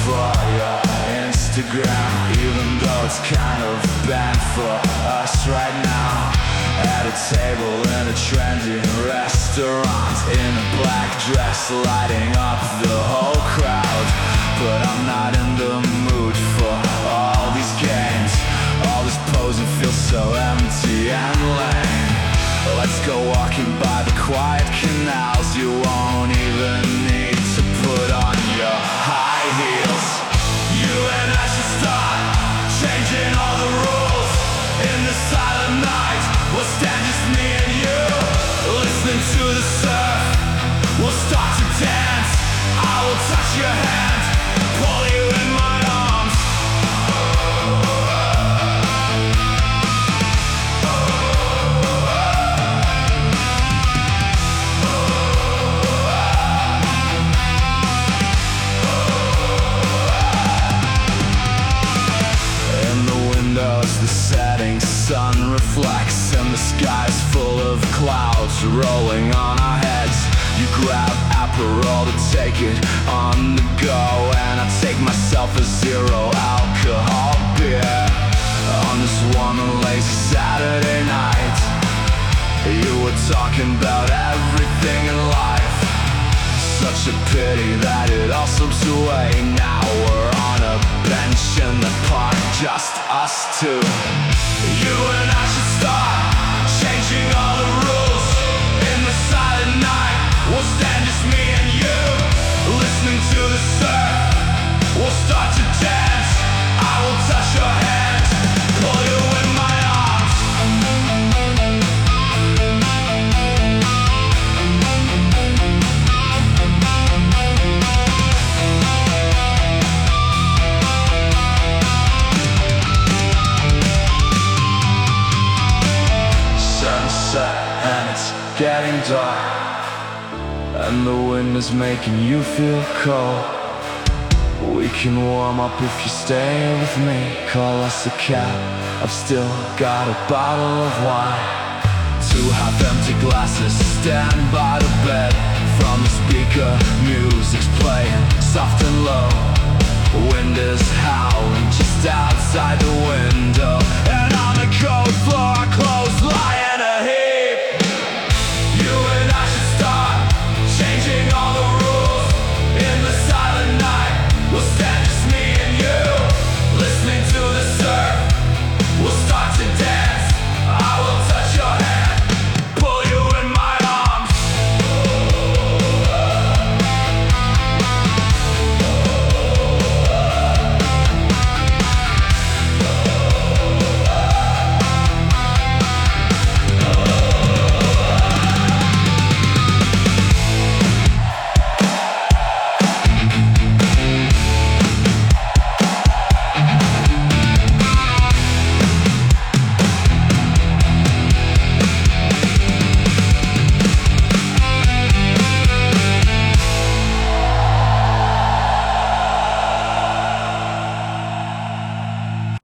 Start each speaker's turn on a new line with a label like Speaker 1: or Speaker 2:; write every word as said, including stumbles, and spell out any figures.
Speaker 1: for your Instagram, even though it's kind of bad for us right now. At a table in a trendy restaurant, in a black dress, lighting up the whole crowd. But I'm not in the mood for all these games. All this posing feels so empty and lame. Let's go walking by the quiet canals. You won't even need to put on your high heels. You and I should start changing all the rules. In the silent night, we'll stand just me and you, listening to the surf. We'll start to dance. I will touch your hand, pull you in my arms. The setting sun reflects, and the sky's full of clouds rolling on our heads. You grab Aperol to take it on the go, and I take myself a zero alcohol beer. On this warm and lazy Saturday night, you were talking about everything in life. Such a pity that it all slips away. Now we're on a bench in the park, just us two. You and I should start changing all the rules. In the silent night, we'll stand just me and you, listening to the surf. We'll start to dance. I will touch your hand, pull you in my arms. And it's getting dark, and the wind is making you feel cold. We can warm up if you stay with me. Call us a cab, I've still got a bottle of wine. Two half-empty glasses stand by the bed. From the speaker, music's playing soft and low. Wind is howling just outside the window, and on the cold floor I close